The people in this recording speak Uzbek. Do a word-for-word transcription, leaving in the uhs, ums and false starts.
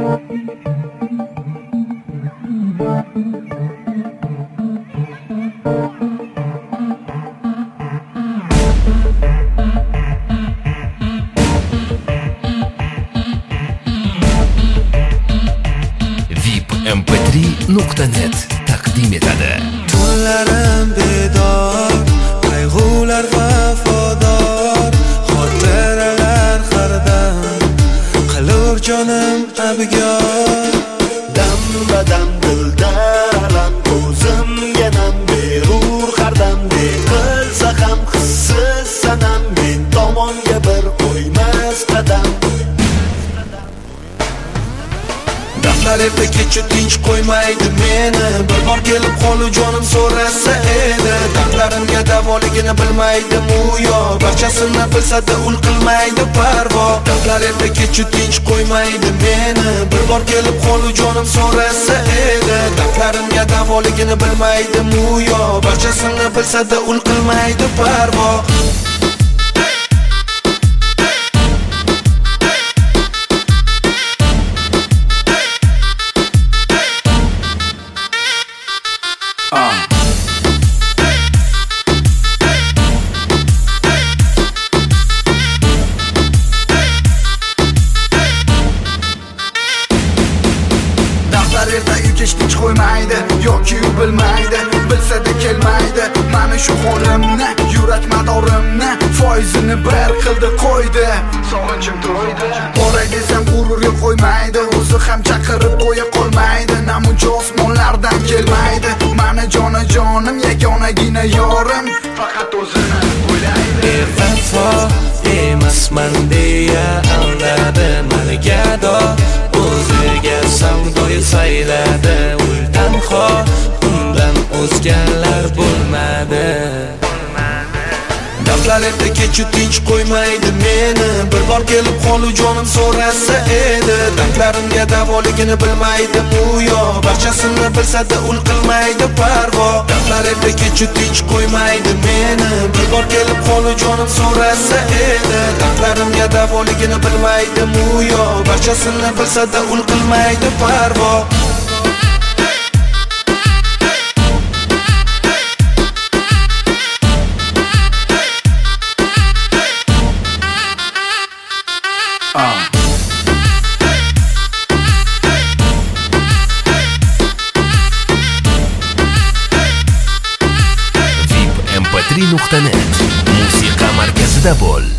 vip m p три nuqta net taqdim etadi. Tunlarim bedor, qayg'ular vafodor, xotiralar hardam qilur jonim abgor. Dam badam dilda alam, ko'zimga nam berur hardam. Qilsa ham hissiz sanam, men tomonga bir qo'ymas qadam. Dardlar erta kecha tinch qo'ymaydi meni, bir bor kelib qolu jonim so'rasa edi. Dardlarimga davoligini bilmaydim u yo, barchasini bilsa-da ul qilmaydi parvo. Dardlar erta kecha tinch qo'ymaydi meni, bir bor kelib qolu jonim so'rasa edi. Dardlarimga davoligini bilmaydim u yo, barchasini bilsa-da ul qilmaydi parvo. Erta uyga hech qo'ymaydi, yoki u bilmaydi, bilsa-da kelmaydi. Mana shu qo'limni, yurak madorimni foizini bir qildi qo'ydi. Sog'inchim to'ydi. Boray desam g'ururga qo'ymaydi, o'zi ham chaqirib qo'ya qolmaydi. Namuncha osmonlardan kelmaydi. Mana jonajonim, yagonagina yorim, faqat o'zini o'ylaydi. Bevafo emasman deya aldadi mani gado, o'ziga savdoyi sayladi. Uldan xo, undan o'zgalar bo'lmadi. Dardlar erta kecha tinch qo'ymaydi meni, bir bor kelib qolu jonim so'rasa edi. Dardlarimga davoligini bilmaydim u yo, barchasini bilsa-da ul qilmaydi parvo. Dardlar erta kecha tinch qo'ymaydi meni, bir bor kelib qolu jonim so'rasa edi. Dardlarimga davoligini bilmaydim u yo, barchasini bilsa-da ul qilmaydi parvo. vip m p три nuqta net musiqa markazida bo'l.